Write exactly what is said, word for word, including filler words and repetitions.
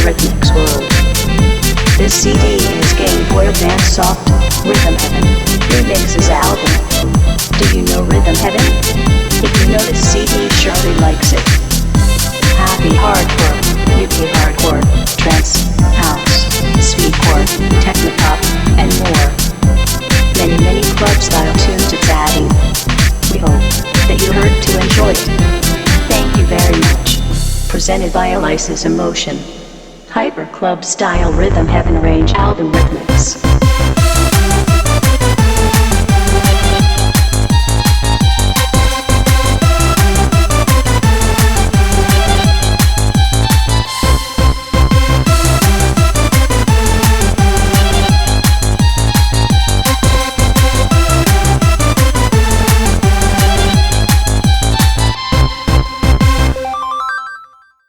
Eurythmics world. This C D is Game Boy Advance Soft Rhythm Heaven Remixes album. Do you know Rhythm Heaven? If you know this C D, surely likes it. Happy hardcore, U K hardcore, trance, house, speedcore, technopop, and more. Many, many club-style tunes it's adding. We hope that you heard to enjoy it. Thank you very much. Presented by Elysis Emotion. Hyper Club Style Rhythm Heaven Range Album Rhythmics.